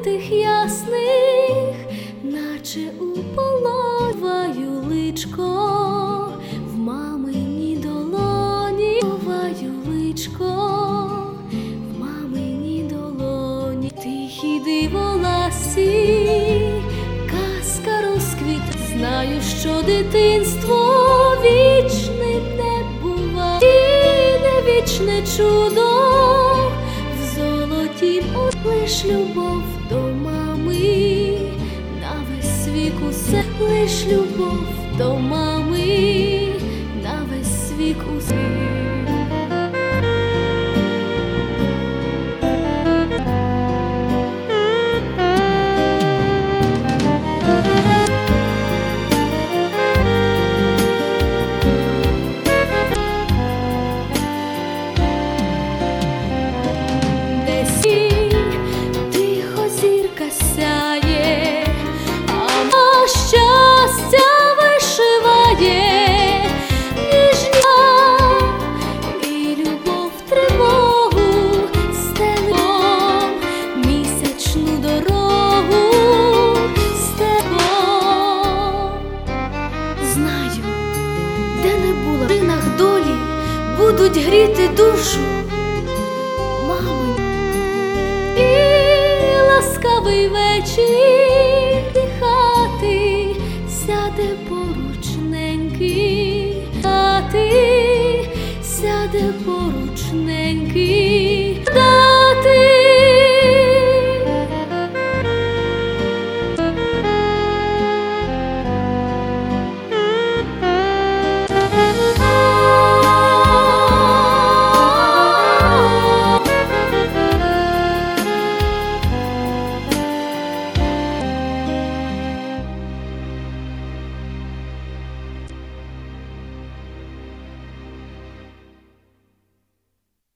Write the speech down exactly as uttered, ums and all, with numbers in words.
тих ясних, наче у половаю личко, в мамині долоні, ховаю личко, в мамині долоні, тихі диволасі, казка розквіт. Знаю, що дитинство вічним не бува, і не вічне чудо в золотім, лиш любов до мами, на весь вік усе, лиш любов до мами, на весь вік усе. Тихо зірка сяє, а щастя вишиває, ніжня і любов тривогу стелом, місячну дорогу степом. Знаю, де не була, в ринах долі будуть гріти душу мами. І ласкавий вечір, і хати сяде поруч неньки, хати сяде поруч неньки.